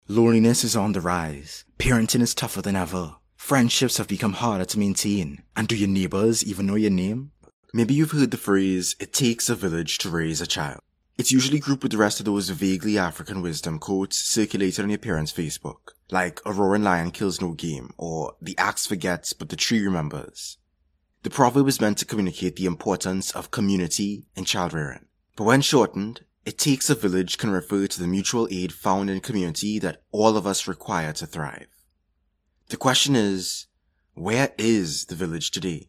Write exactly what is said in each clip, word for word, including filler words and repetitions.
Loneliness is on the rise. Parenting is tougher than ever. Friendships have become harder to maintain. And do your neighbors even know your name? Maybe you've heard the phrase, it takes a village to raise a child. It's usually grouped with the rest of those vaguely African wisdom quotes circulated on your parents' Facebook, like a roaring lion kills no game, or the axe forgets but the tree remembers. The proverb is meant to communicate the importance of community in child rearing. But when shortened, it takes a village can refer to the mutual aid found in community that all of us require to thrive. The question is, where is the village today?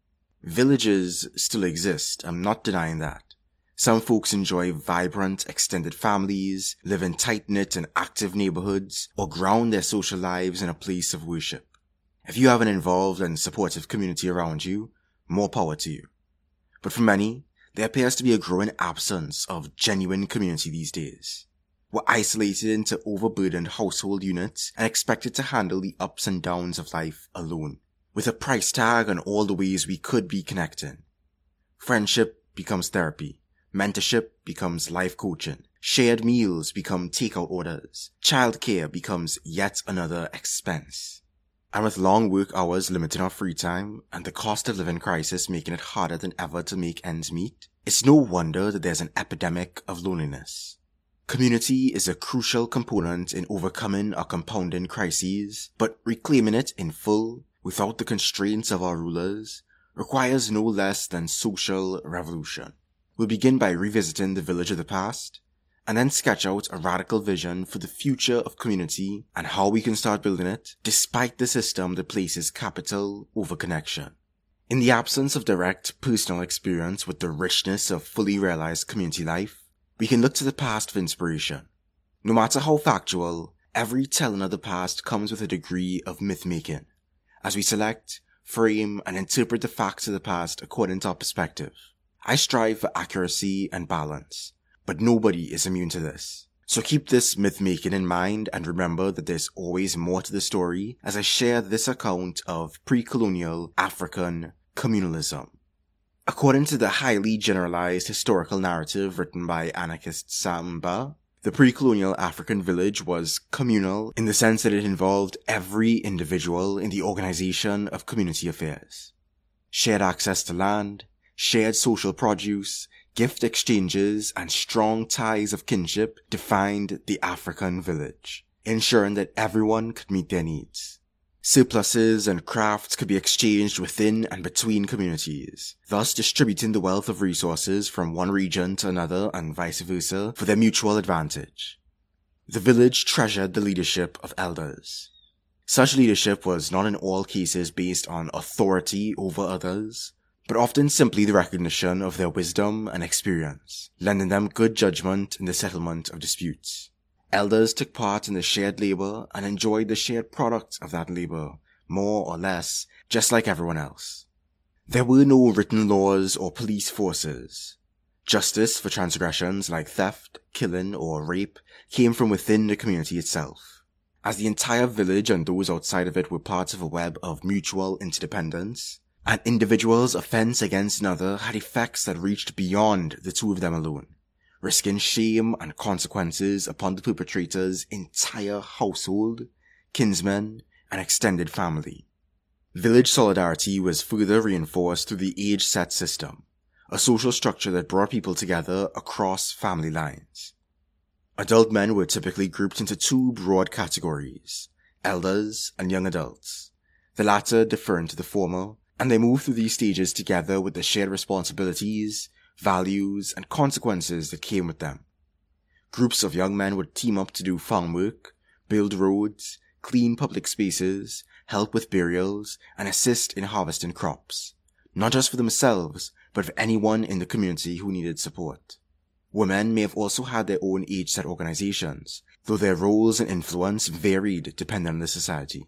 Villages still exist, I'm not denying that. Some folks enjoy vibrant, extended families, live in tight-knit and active neighborhoods, or ground their social lives in a place of worship. If you have an involved and supportive community around you, more power to you. But for many, there appears to be a growing absence of genuine community these days. We're isolated into overburdened household units and expected to handle the ups and downs of life alone, with a price tag on all the ways we could be connecting. Friendship becomes therapy. Mentorship becomes life coaching. Shared meals become takeout orders. Childcare becomes yet another expense. And with long work hours limiting our free time and the cost of living crisis making it harder than ever to make ends meet, it's no wonder that there's an epidemic of loneliness. Community is a crucial component in overcoming our compounding crises, but reclaiming it in full, without the constraints of our rulers, requires no less than social revolution. We'll begin by revisiting the village of the past, and then sketch out a radical vision for the future of community and how we can start building it, despite the system that places capital over connection. In the absence of direct personal experience with the richness of fully realized community life, we can look to the past for inspiration. No matter how factual, every telling of the past comes with a degree of myth-making, as we select, frame, and interpret the facts of the past according to our perspective. I strive for accuracy and balance, but nobody is immune to this. So keep this myth-making in mind and remember that there's always more to the story as I share this account of pre-colonial African communalism. According to the highly generalized historical narrative written by anarchist Sam Mba, the pre-colonial African village was communal in the sense that it involved every individual in the organization of community affairs. Shared access to land, shared social produce, gift exchanges, and strong ties of kinship defined the African village, ensuring that everyone could meet their needs. Surpluses and crafts could be exchanged within and between communities, thus distributing the wealth of resources from one region to another and vice versa for their mutual advantage. The village treasured the leadership of elders. Such leadership was not in all cases based on authority over others, but often simply the recognition of their wisdom and experience, lending them good judgment in the settlement of disputes. Elders took part in the shared labor and enjoyed the shared product of that labor, more or less, just like everyone else. There were no written laws or police forces. Justice for transgressions like theft, killing, or rape came from within the community itself. As the entire village and those outside of it were parts of a web of mutual interdependence, an individual's offense against another had effects that reached beyond the two of them alone, risking shame and consequences upon the perpetrator's entire household, kinsmen, and extended family. Village solidarity was further reinforced through the age-set system, a social structure that brought people together across family lines. Adult men were typically grouped into two broad categories, elders and young adults, the latter deferring to the former, and they move through these stages together with the shared responsibilities, values, and consequences that came with them. Groups of young men would team up to do farm work, build roads, clean public spaces, help with burials, and assist in harvesting crops, not just for themselves, but for anyone in the community who needed support. Women may have also had their own age-set organizations, though their roles and influence varied depending on the society.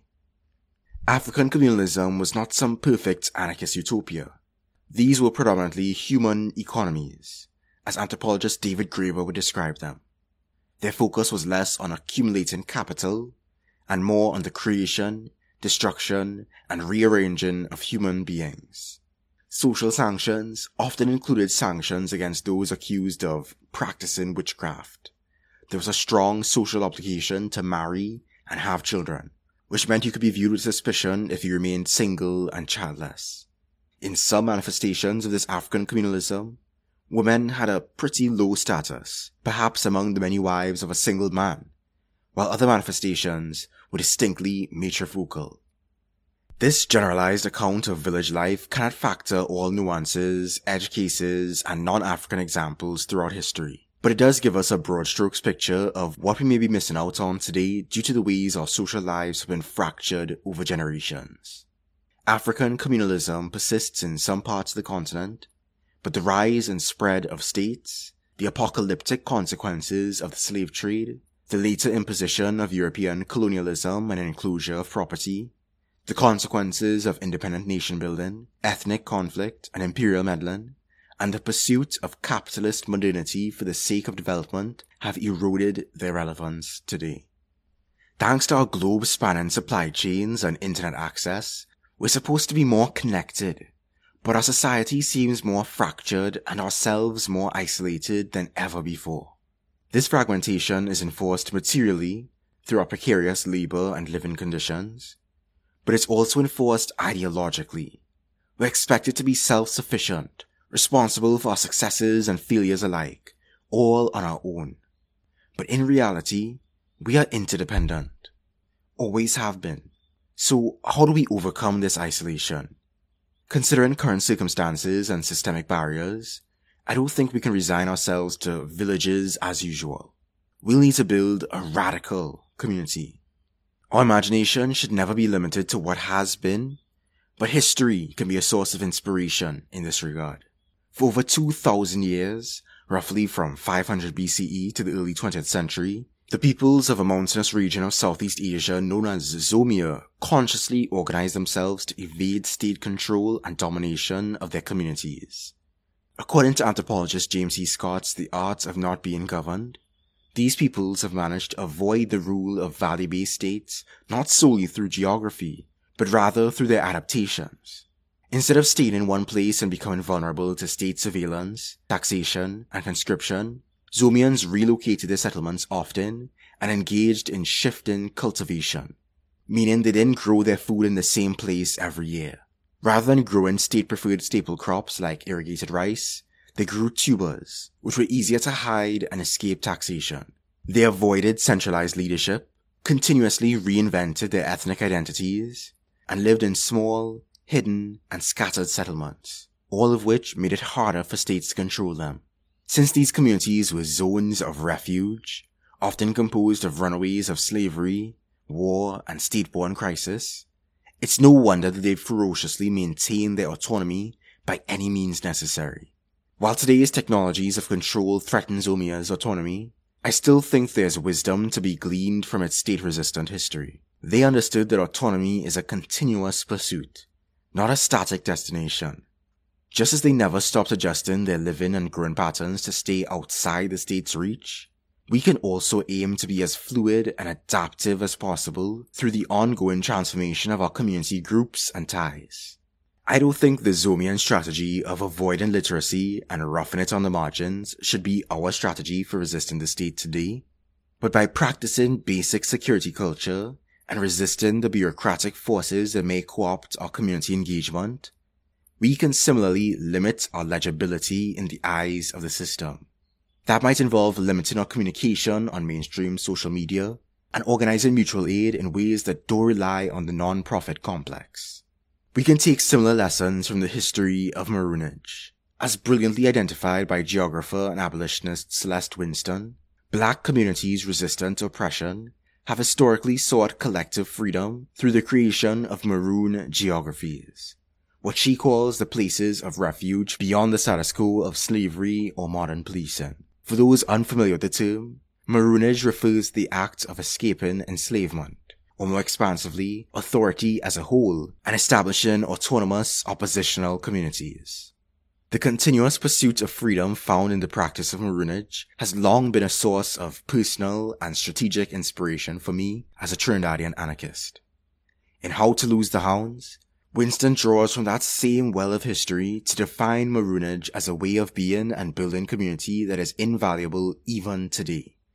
African communalism was not some perfect anarchist utopia. These were predominantly human economies, as anthropologist David Graeber would describe them. Their focus was less on accumulating capital, and more on the creation, destruction, and rearranging of human beings. Social sanctions often included sanctions against those accused of practicing witchcraft, there was a strong social obligation to marry and have children, which meant you could be viewed with suspicion if you remained single and childless. In some manifestations of this African communalism, women had a pretty low status, perhaps among the many wives of a single man, while other manifestations were distinctly matrifocal. This generalized account of village life cannot factor all nuances, edge cases, and non-African examples throughout history, but it does give us a broad strokes picture of what we may be missing out on today due to the ways our social lives have been fractured over generations. African communalism persists in some parts of the continent, but the rise and spread of states, the apocalyptic consequences of the slave trade, the later imposition of European colonialism and enclosure of property, the consequences of independent nation building, ethnic conflict, and imperial meddling, and the pursuit of capitalist modernity for the sake of development have eroded their relevance today. Thanks to our globe-spanning supply chains and internet access, we're supposed to be more connected, but our society seems more fractured and ourselves more isolated than ever before. This fragmentation is enforced materially through our precarious labor and living conditions, but it's also enforced ideologically. We're expected to be self-sufficient, responsible for our successes and failures alike, all on our own. But in reality, we are interdependent. Always have been. So how do we overcome this isolation? Considering current circumstances and systemic barriers, I don't think we can resign ourselves to villages as usual. We'll need to build a radical community. Our imagination should never be limited to what has been, but history can be a source of inspiration in this regard. For over two thousand years, roughly from five hundred B C E to the early twentieth century, the peoples of a mountainous region of Southeast Asia known as Zomia consciously organized themselves to evade state control and domination of their communities. According to anthropologist James E. Scott's The Art of Not Being Governed, these peoples have managed to avoid the rule of valley-based states not solely through geography, but rather through their adaptations. Instead of staying in one place and becoming vulnerable to state surveillance, taxation, and conscription, Zomians relocated their settlements often and engaged in shifting cultivation, meaning they didn't grow their food in the same place every year. Rather than growing state-preferred staple crops like irrigated rice, they grew tubers, which were easier to hide and escape taxation. They avoided centralized leadership, continuously reinvented their ethnic identities, and lived in small, hidden, and scattered settlements, all of which made it harder for states to control them. Since these communities were zones of refuge, often composed of runaways of slavery, war, and state-borne crisis, it's no wonder that they've ferociously maintained their autonomy by any means necessary. While today's technologies of control threaten Zomia's autonomy, I still think there's wisdom to be gleaned from its state-resistant history. They understood that autonomy is a continuous pursuit, not a static destination. Just as they never stopped adjusting their living and growing patterns to stay outside the state's reach, we can also aim to be as fluid and adaptive as possible through the ongoing transformation of our community groups and ties. I don't think the Zomian strategy of avoiding literacy and roughing it on the margins should be our strategy for resisting the state today, but by practicing basic security culture and resisting the bureaucratic forces that may co-opt our community engagement, we can similarly limit our legibility in the eyes of the system. That might involve limiting our communication on mainstream social media and organizing mutual aid in ways that don't rely on the non-profit complex. We can take similar lessons from the history of maroonage. As brilliantly identified by geographer and abolitionist Celeste Winston, black communities resistant to oppression have historically sought collective freedom through the creation of maroon geographies, what she calls the places of refuge beyond the status quo of slavery or modern policing. For those unfamiliar with the term, maroonage refers to the act of escaping enslavement, or more expansively, authority as a whole, and establishing autonomous oppositional communities. The continuous pursuit of freedom found in the practice of maroonage has long been a source of personal and strategic inspiration for me as a Trinidadian anarchist. In How to Lose the Hounds, Winston draws from that same well of history to define maroonage as a way of being and building community that is invaluable even today,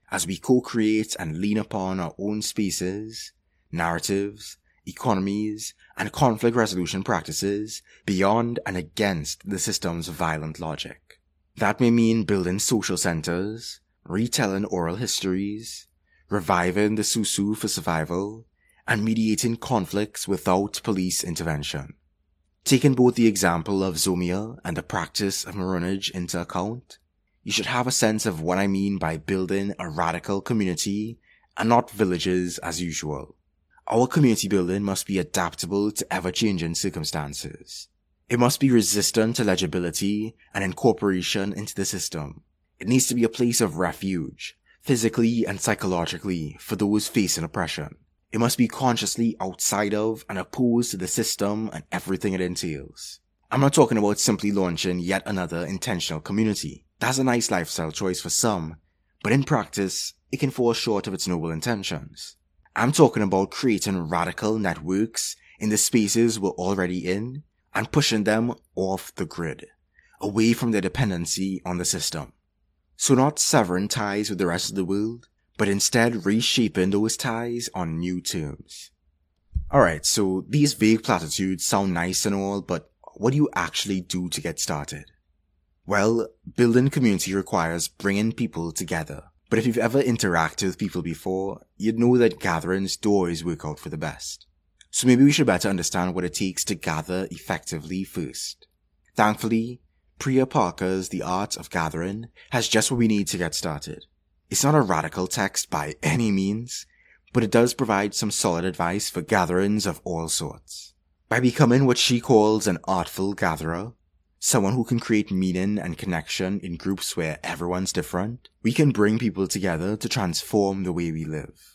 as we co-create and lean upon our own spaces, narratives, economies, and conflict resolution practices beyond and against the system's violent logic. That may mean building social centers, retelling oral histories, reviving the Susu for survival, and mediating conflicts without police intervention. Taking both the example of Zomia and the practice of marronage into account, you should have a sense of what I mean by building a radical community and not villages as usual. Our community building must be adaptable to ever-changing circumstances. It must be resistant to legibility and incorporation into the system. It needs to be a place of refuge, physically and psychologically, for those facing oppression. It must be consciously outside of and opposed to the system and everything it entails. I'm not talking about simply launching yet another intentional community. That's a nice lifestyle choice for some, but in practice, it can fall short of its noble intentions. I'm talking about creating radical networks in the spaces we're already in and pushing them off the grid, away from their dependency on the system. So not severing ties with the rest of the world, but instead reshaping those ties on new terms. Alright, so these vague platitudes sound nice and all, but what do you actually do to get started? Well, building community requires bringing people together. But if you've ever interacted with people before, you'd know that gatherings do always work out for the best. So maybe we should better understand what it takes to gather effectively first. Thankfully, Priya Parker's The Art of Gathering has just what we need to get started. It's not a radical text by any means, but it does provide some solid advice for gatherings of all sorts. By becoming what she calls an artful gatherer, someone who can create meaning and connection in groups where everyone's different, we can bring people together to transform the way we live.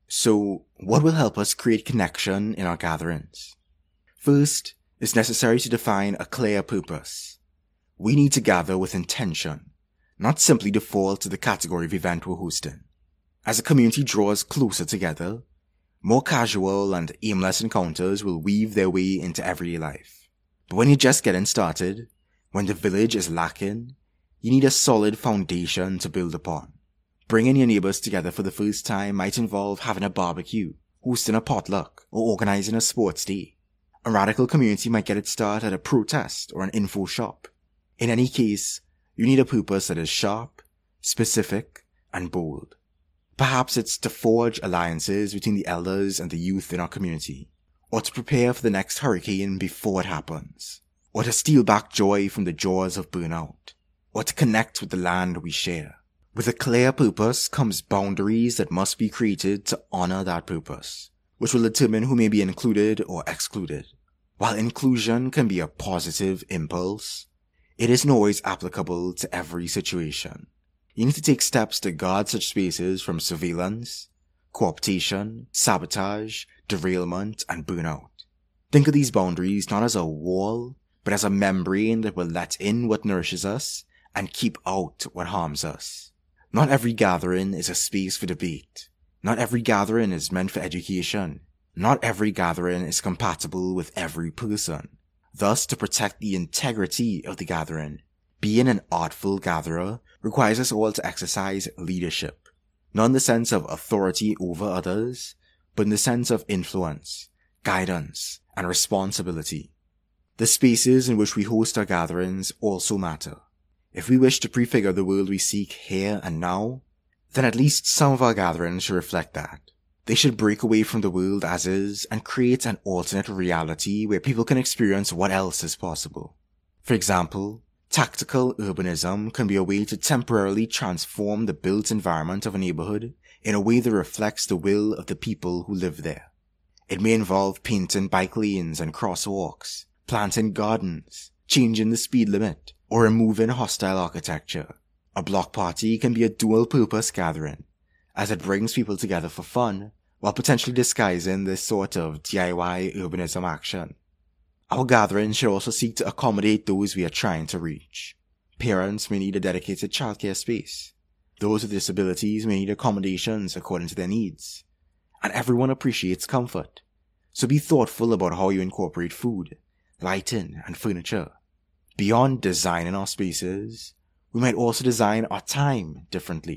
So, what will help us create connection in our gatherings? First, it's necessary to define a clear purpose. We need to gather with intention, not simply default to the category of event we're hosting. As a community draws closer together, more casual and aimless encounters will weave their way into everyday life. But when you're just getting started, when the village is lacking, you need a solid foundation to build upon. Bringing your neighbors together for the first time might involve having a barbecue, hosting a potluck, or organizing a sports day. A radical community might get its start at a protest or an info shop. In any case, you need a purpose that is sharp, specific, and bold. Perhaps it's to forge alliances between the elders and the youth in our community, or to prepare for the next hurricane before it happens, or to steal back joy from the jaws of burnout, or to connect with the land we share. With a clear purpose comes boundaries that must be created to honor that purpose, which will determine who may be included or excluded. While inclusion can be a positive impulse, it isn't always applicable to every situation. You need to take steps to guard such spaces from surveillance, cooptation, sabotage, derailment, and burnout. Think of these boundaries not as a wall, but as a membrane that will let in what nourishes us and keep out what harms us. Not every gathering is a space for debate. Not every gathering is meant for education. Not every gathering is compatible with every person. Thus, to protect the integrity of the gathering, being an artful gatherer requires us all to exercise leadership. Not in the sense of authority over others, but in the sense of influence, guidance, and responsibility. The spaces in which we host our gatherings also matter. If we wish to prefigure the world we seek here and now, then at least some of our gatherings should reflect that. They should break away from the world as is and create an alternate reality where people can experience what else is possible. For example, tactical urbanism can be a way to temporarily transform the built environment of a neighborhood in a way that reflects the will of the people who live there. It may involve painting bike lanes and crosswalks, planting gardens, changing the speed limit, or removing hostile architecture. A block party can be a dual-purpose gathering, as it brings people together for fun, while potentially disguising this sort of D I Y urbanism action. Our gatherings should also seek to accommodate those we are trying to reach. Parents may need a dedicated childcare space. Those with disabilities may need accommodations according to their needs. And everyone appreciates comfort. So be thoughtful about how you incorporate food, lighting, and furniture. Beyond designing our spaces, we might also design our time differently.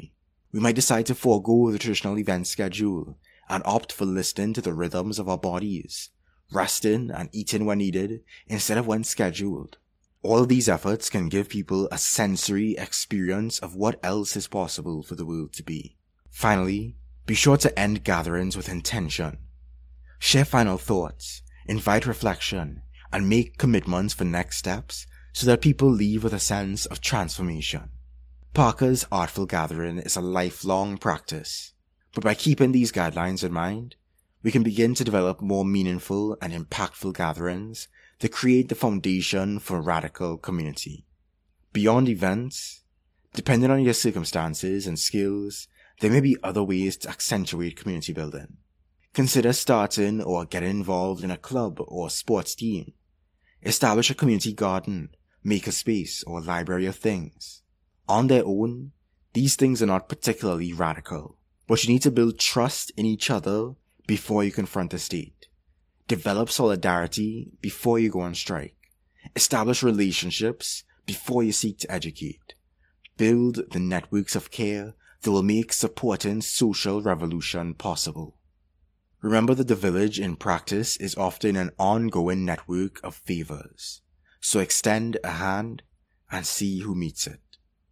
We might decide to forego the traditional event schedule and opt for listening to the rhythms of our bodies, resting and eating when needed instead of when scheduled. All of these efforts can give people a sensory experience of what else is possible for the world to be. Finally, be sure to end gatherings with intention. Share final thoughts, invite reflection, and make commitments for next steps so that people leave with a sense of transformation. Parker's Artful Gathering is a lifelong practice, but by keeping these guidelines in mind, we can begin to develop more meaningful and impactful gatherings to create the foundation for radical community. Beyond events, depending on your circumstances and skills, there may be other ways to accentuate community building. Consider starting or getting involved in a club or sports team. Establish a community garden, makerspace, or library of things. On their own, these things are not particularly radical, but you need to build trust in each other before you confront the state. Develop solidarity before you go on strike. Establish relationships before you seek to educate. Build the networks of care that will make supporting social revolution possible. Remember that the village in practice is often an ongoing network of favors, so extend a hand and see who meets it.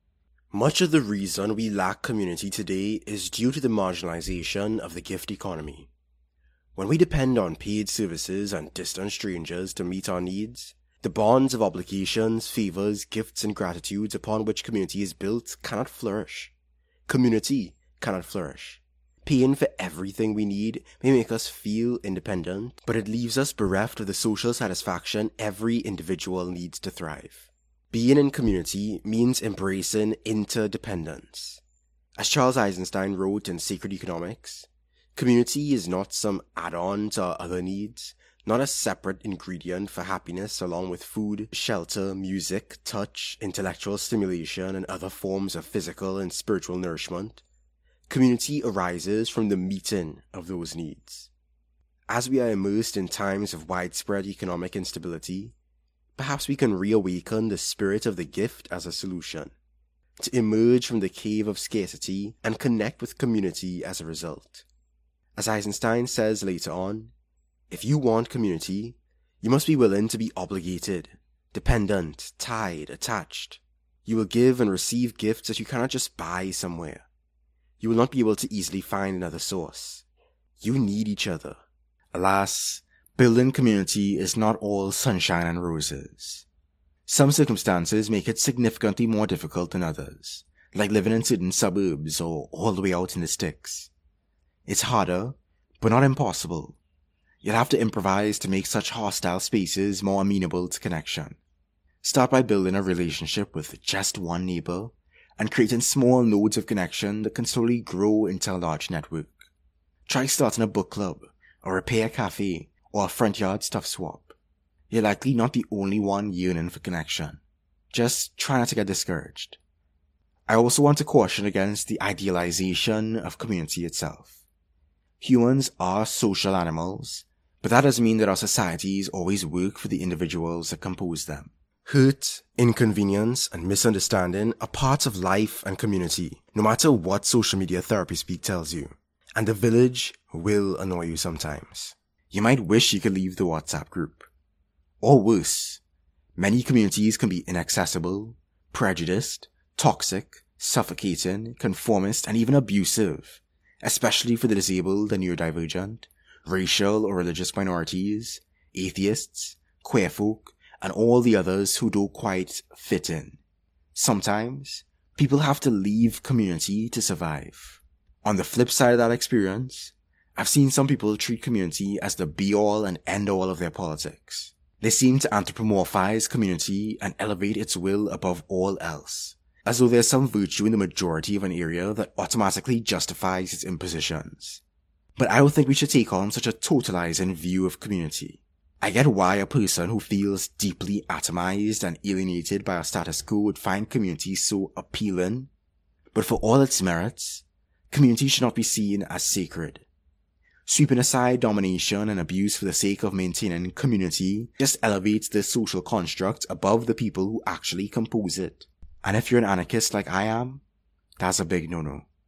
Much of the reason we lack community today is due to the marginalization of the gift economy. When we depend on paid services and distant strangers to meet our needs, the bonds of obligations, favors, gifts, and gratitudes upon which community is built cannot flourish. Community cannot flourish. Paying for everything we need may make us feel independent, but it leaves us bereft of the social satisfaction every individual needs to thrive. Being in community means embracing interdependence. As Charles Eisenstein wrote in Sacred Economics, community is not some add-on to our other needs, not a separate ingredient for happiness along with food, shelter, music, touch, intellectual stimulation, and other forms of physical and spiritual nourishment. Community arises from the meeting of those needs. As we are immersed in times of widespread economic instability, perhaps we can reawaken the spirit of the gift as a solution, to emerge from the cave of scarcity and connect with community as a result. As Eisenstein says later on, if you want community, you must be willing to be obligated, dependent, tied, attached. You will give and receive gifts that you cannot just buy somewhere. You will not be able to easily find another source. You need each other. Alas, building community is not all sunshine and roses. Some circumstances make it significantly more difficult than others, like living in certain suburbs or all the way out in the sticks. It's harder, but not impossible. You'll have to improvise to make such hostile spaces more amenable to connection. Start by building a relationship with just one neighbor and creating small nodes of connection that can slowly grow into a large network. Try starting a book club, a repair cafe, or a front yard stuff swap. You're likely not the only one yearning for connection. Just try not to get discouraged. I also want to caution against the idealization of community itself. Humans are social animals, but that doesn't mean that our societies always work for the individuals that compose them. Hurt, inconvenience, and misunderstanding are parts of life and community, no matter what social media therapy speak tells you. And the village will annoy you sometimes. You might wish you could leave the WhatsApp group. Or worse, many communities can be inaccessible, prejudiced, toxic, suffocating, conformist, and even abusive, especially for the disabled and neurodivergent, racial or religious minorities, atheists, queer folk, and all the others who don't quite fit in. Sometimes, people have to leave community to survive. On the flip side of that experience, I've seen some people treat community as the be-all and end-all of their politics. They seem to anthropomorphize community and elevate its will above all else, as though there's some virtue in the majority of an area that automatically justifies its impositions. But I don't think we should take on such a totalizing view of community. I get why a person who feels deeply atomized and alienated by our status quo would find community so appealing, but for all its merits, community should not be seen as sacred. Sweeping aside domination and abuse for the sake of maintaining community just elevates the social construct above the people who actually compose it. And if you're an anarchist like I am, that's a big no-no.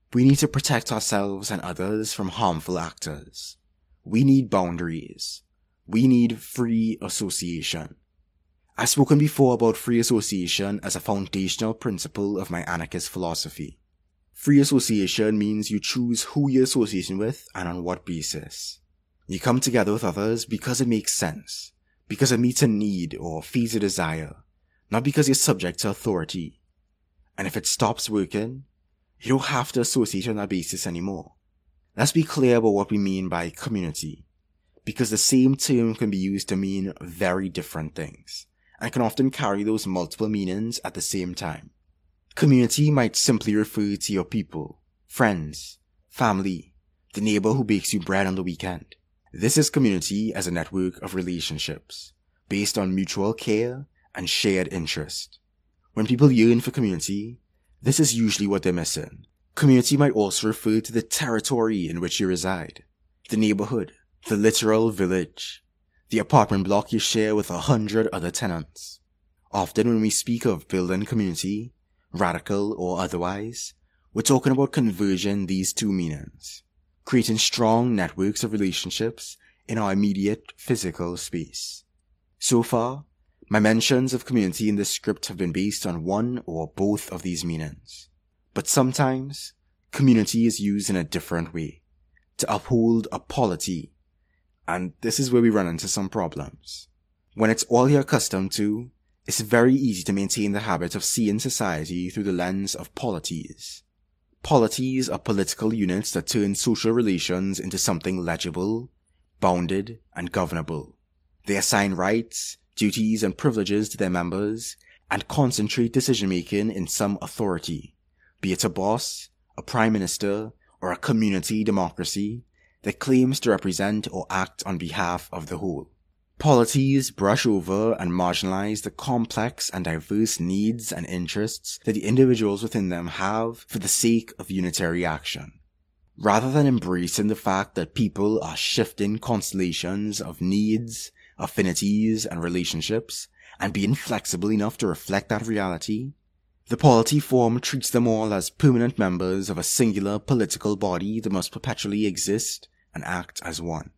We need to protect ourselves and others from harmful actors. We need boundaries. We need free association. I've spoken before about free association as a foundational principle of my anarchist philosophy. Free association means you choose who you're associating with and on what basis. You come together with others because it makes sense, because it meets a need or feeds a desire, not because you're subject to authority. And if it stops working, you don't have to associate on that basis anymore. Let's be clear about what we mean by community, because the same term can be used to mean very different things, and can often carry those multiple meanings at the same time. Community might simply refer to your people, friends, family, the neighbor who bakes you bread on the weekend. This is community as a network of relationships, based on mutual care and shared interest. When people yearn for community, this is usually what they're missing. Community might also refer to the territory in which you reside, the neighborhood, the literal village, the apartment block you share with a hundred other tenants. Often when we speak of building community, radical or otherwise, we're talking about converging these two meanings, creating strong networks of relationships in our immediate physical space. So far, my mentions of community in this script have been based on one or both of these meanings. But sometimes, community is used in a different way, to uphold a polity, and this is where we run into some problems. When it's all you're accustomed to, it's very easy to maintain the habit of seeing society through the lens of polities. Polities are political units that turn social relations into something legible, bounded, and governable. They assign rights, duties, and privileges to their members, and concentrate decision-making in some authority, be it a boss, a prime minister, or a community democracy that claims to represent or act on behalf of the whole. Polities brush over and marginalize the complex and diverse needs and interests that the individuals within them have for the sake of unitary action. Rather than embracing the fact that people are shifting constellations of needs, affinities, and relationships, and being flexible enough to reflect that reality, the polity form treats them all as permanent members of a singular political body that must perpetually exist and act as one.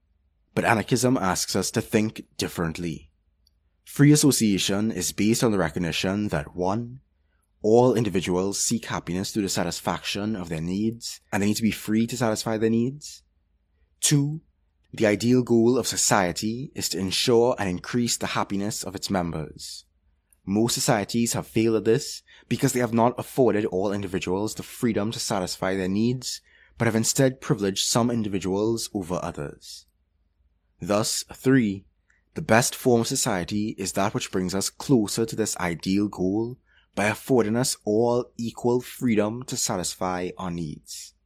But anarchism asks us to think differently. Free association is based on the recognition that one, all individuals seek happiness through the satisfaction of their needs, and they need to be free to satisfy their needs. Two, the ideal goal of society is to ensure and increase the happiness of its members. Most societies have failed at this because they have not afforded all individuals the freedom to satisfy their needs, but have instead privileged some individuals over others. Thus, three, the best form of society is that which brings us closer to this ideal goal by affording us all equal freedom to satisfy our needs.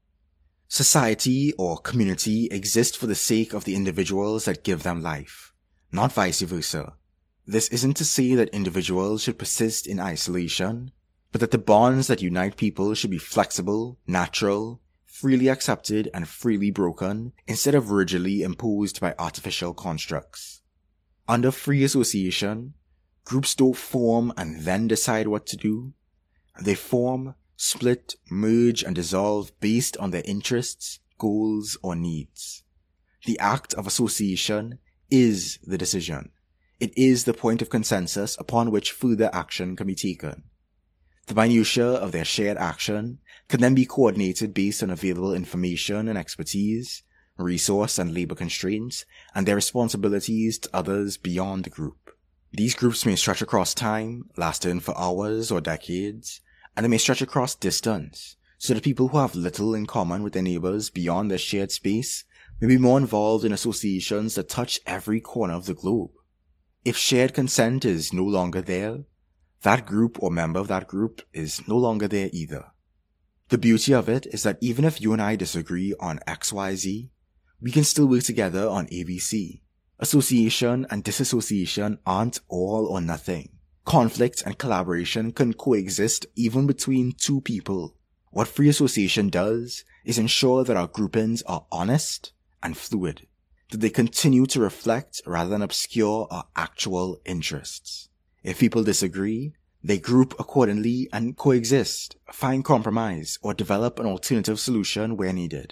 Society or community exists for the sake of the individuals that give them life, not vice versa. This isn't to say that individuals should persist in isolation, but that the bonds that unite people should be flexible, natural, freely accepted, and freely broken, instead of rigidly imposed by artificial constructs. Under free association, groups don't form and then decide what to do. They form, split, merge, and dissolve based on their interests, goals, or needs. The act of association is the decision. It is the point of consensus upon which further action can be taken. The minutiae of their shared action can then be coordinated based on available information and expertise, resource and labor constraints, and their responsibilities to others beyond the group. These groups may stretch across time, lasting for hours or decades, and they may stretch across distance, so that people who have little in common with their neighbors beyond their shared space may be more involved in associations that touch every corner of the globe. If shared consent is no longer there, that group or member of that group is no longer there either. The beauty of it is that even if you and I disagree on X Y Z, we can still work together on A B C. Association and disassociation aren't all or nothing. Conflict and collaboration can coexist even between two people. What free association does is ensure that our groupings are honest and fluid, that they continue to reflect rather than obscure our actual interests. If people disagree, They group accordingly and coexist, find compromise, or develop an alternative solution where needed.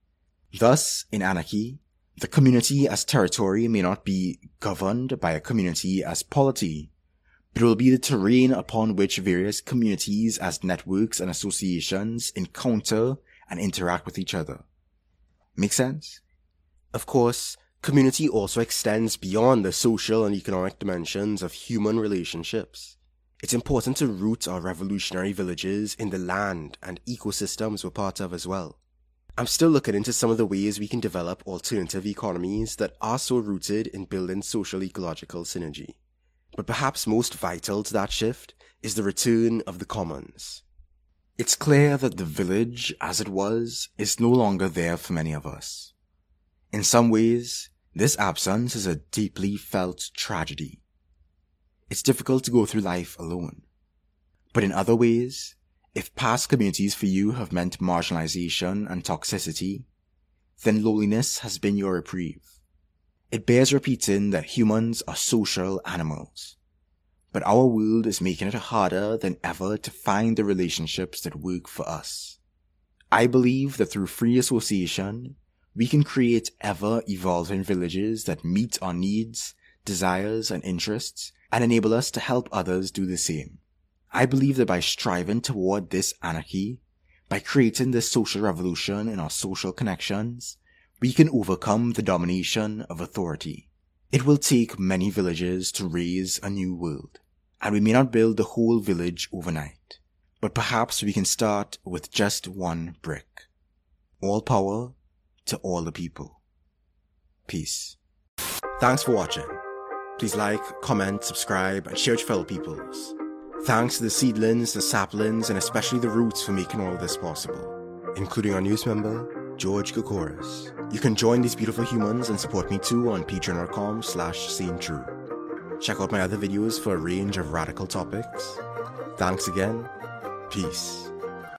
Thus, in anarchy, the community as territory may not be governed by a community as polity, but it will be the terrain upon which various communities as networks and associations encounter and interact with each other. Make sense? Of course, community also extends beyond the social and economic dimensions of human relationships. It's important to root our revolutionary villages in the land and ecosystems we're part of as well. I'm still looking into some of the ways we can develop alternative economies that are so rooted in building social ecological synergy. But perhaps most vital to that shift is the return of the commons. It's clear that the village, as it was, is no longer there for many of us. In some ways, this absence is a deeply felt tragedy. It's difficult to go through life alone. But in other ways, if past communities for you have meant marginalization and toxicity, then loneliness has been your reprieve. It bears repeating that humans are social animals, but our world is making it harder than ever to find the relationships that work for us. I believe that through free association, we can create ever-evolving villages that meet our needs, desires, and interests, and enable us to help others do the same. I believe that by striving toward this anarchy, by creating this social revolution in our social connections, we can overcome the domination of authority. It will take many villages to raise a new world, and we may not build the whole village overnight, but perhaps we can start with just one brick. All power to all the people. Peace. Thanks for watching. Please like, comment, subscribe, and share with your fellow peoples. Thanks to the seedlings, the saplings, and especially the roots for making all of this possible, including our newest member, George Kokoris. You can join these beautiful humans and support me too on patreon.com slash sainttrue. Check out my other videos for a range of radical topics. Thanks again. Peace.